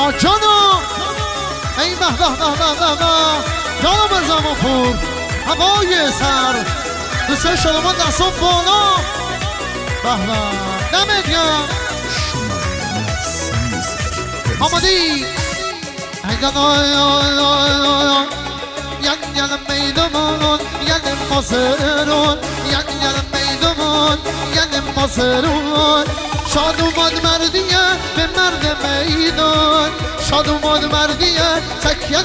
جانو ای به به به به به به جانو من زمان پور هوای سر دوسته شلومان دستم بالا به به دمت گرم آمادی ین میدمان ین مازرون ین میدمان ین مازرون شاد اومد مردیه به مرد میدان شاد اومد مردیه تکیه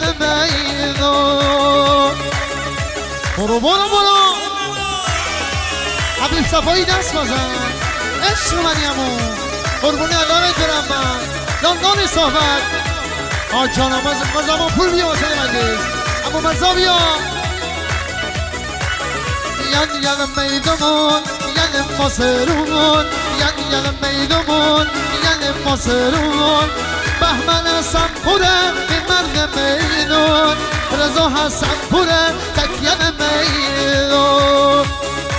میدان برو برو برو حبیب صفایی دست بزن عشق منیمون قربونی علامت برم من لاندانی صحبت جانم من زمان پول بیا واسه نمنده اما مرزا بیا ین میدمون ین مازرون ین میدمون ین مازرون بهمن حسن پوره به مرد میدون رضا حسن پوره تکیه میدون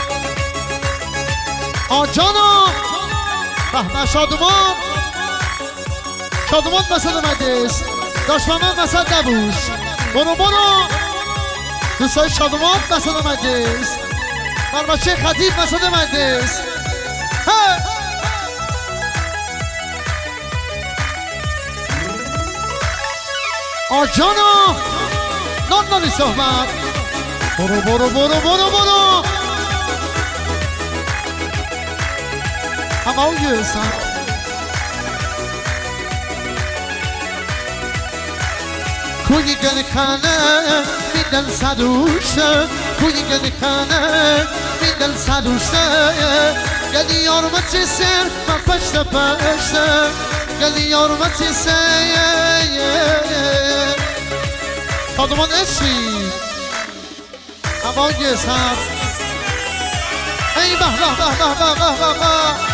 جانو بهمن شادومان شادومان مسد مدیس داشتمن مسد نبوش برو برو دوستای شادومان مسد مدیس برمچه خطیب مسد مدیس جانو نانی صحبت برو برو برو برو برو اما یه سن کوی گل کنه میدل صدوشه کوی گل کنه میدل صدوشه گلی یارمتی سر من پشت پشته گلی یارمتی سر خادمان اشی اما یه سن ای به به به به به به به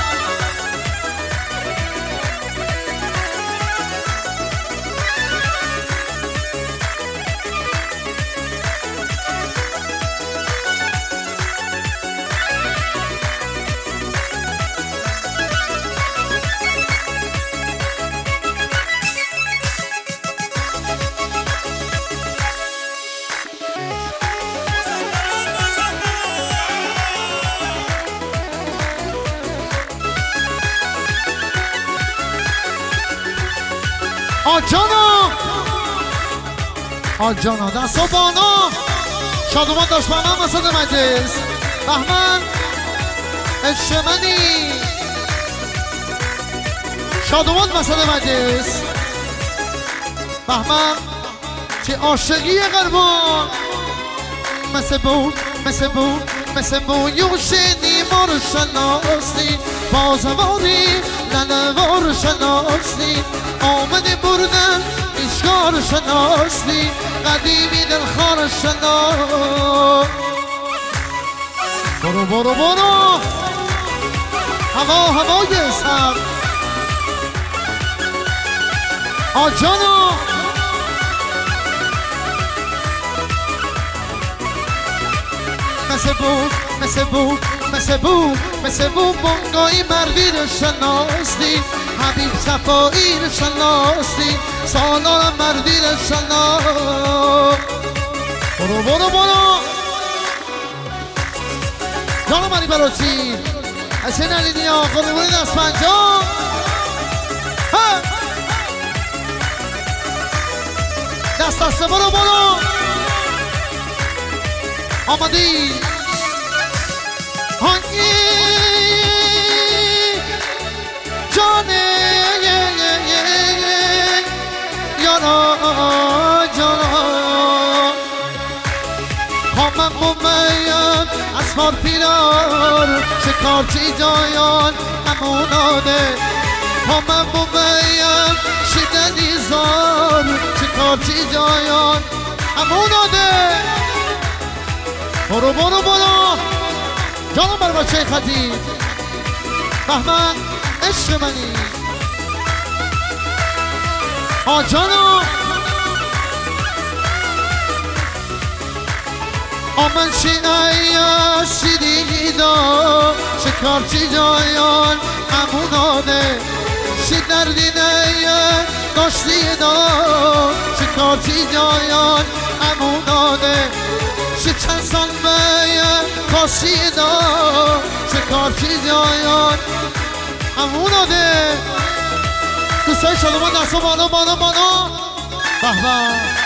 جانا دست و بانا شادومان داشت بهمن مسد مجلس بهمن عشق منی شادومان مسد مجلس بهمن چه عاشقی قربان مثل یوشنی ما رو شناسی بازواری لنوار شناسی آمده بردن ایشگار شناسی قدیمی دلخوار شناس برو برو برو هوای سر جانو مثل بود بانگایی مردی رو شناستی حبیب صفایی رو شناستی سالارم مردی رو شناس برو برو برو جانو منی بلوچی حسین علی دیا قربونی دست پنجا دست برو برو آمادی هنگی جانه یارا خامم بومیم اسوار پیرار شکارچی جایان اموناده خامم بومیم شدنی زار شکارچی جایان اموناده برو برو برو جانم بر بچه خطیب بهمن عشق منی جانم آمن شیعه شیدیدا شکارچی جایان اموناده شی دردینه داشتی دار شکارتی دایان امونانه چه چند سال به کاشی دار شکارتی دایان امونانه دوستای شادمان دستا بالا بالا بالا به به